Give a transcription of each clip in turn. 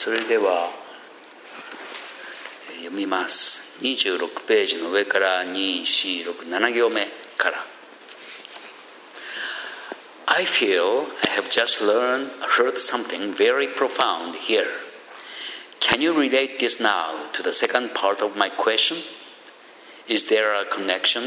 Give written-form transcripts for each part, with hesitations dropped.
それでは読みます。26ページの上から2、4、6、7行目から。I feel I have just heard something very profound here. Can you relate this now to the second part of my question? Is there a connection?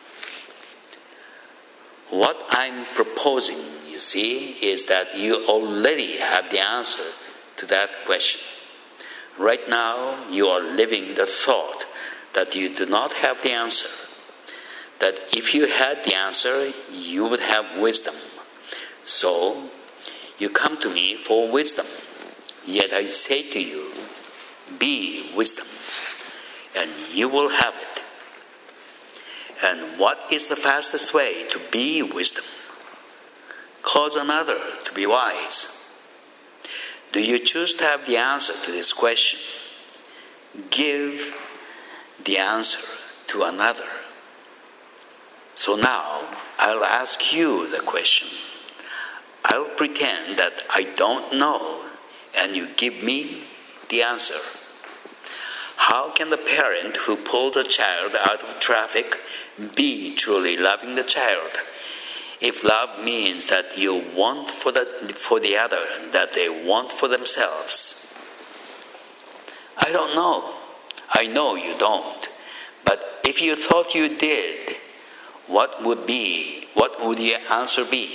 What I'm proposing, you see, is that you already have the answer to that question. Right now, you are living the thought that you do not have the answer. That if you had the answer, you would have wisdom. So, you come to me for wisdom. Yet I say to you, be wisdom, and you will have it. And what is the fastest way to be wisdom? Cause another to be wise. Do you choose to have the answer to this question? Give the answer to another. So now, I'll ask you the question. I'll pretend that I don't know, and you give me the answer. How can the parent who pulled a child out of traffic be truly loving the child? If love means that you want for the other and that they want for themselves. I don't know. I know you don't. But if you thought you did, what would your answer be?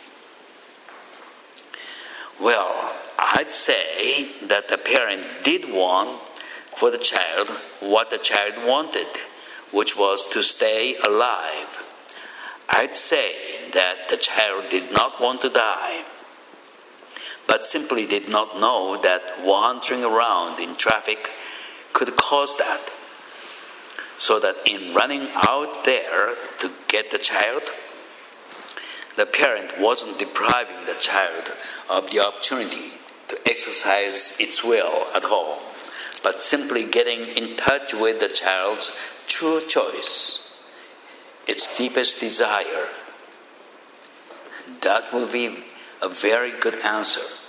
Well, I'd say that the parent did want for the child what the child wanted, which was to stay alive. I'd say that the child did not want to die, but simply did not know that wandering around in traffic could cause that. So that in running out there to get the child, the parent wasn't depriving the child of the opportunity to exercise its will at all, but simply getting in touch with the child's true choice, its deepest desire. That will be a very good answer